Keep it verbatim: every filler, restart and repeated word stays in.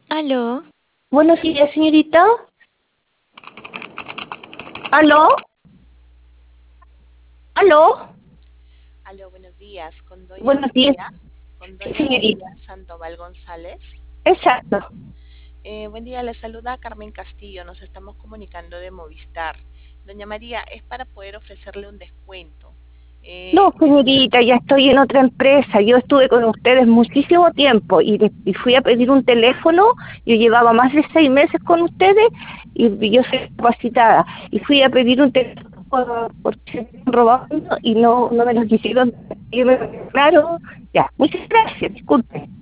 Aló, Buenos días, señorita. ¿Aló? ¿Aló? Aló, buenos días. Con doña Buenos días, María, con sí, doña señorita. María Sandoval González. Exacto. Eh, buen día, le saluda Carmen Castillo. Nos estamos comunicando de Movistar. Doña María, es para poder ofrecerle un descuento. No, Eh, señorita, ya estoy en otra empresa. Yo estuve con ustedes muchísimo tiempo y, de- y fui a pedir un teléfono. Yo llevaba más de seis meses con ustedes y, y yo soy capacitada. Y fui a pedir un teléfono por- porque se me habían robado y no, no me lo quisieron. Y yo me- Claro, ya. Muchas gracias, disculpe.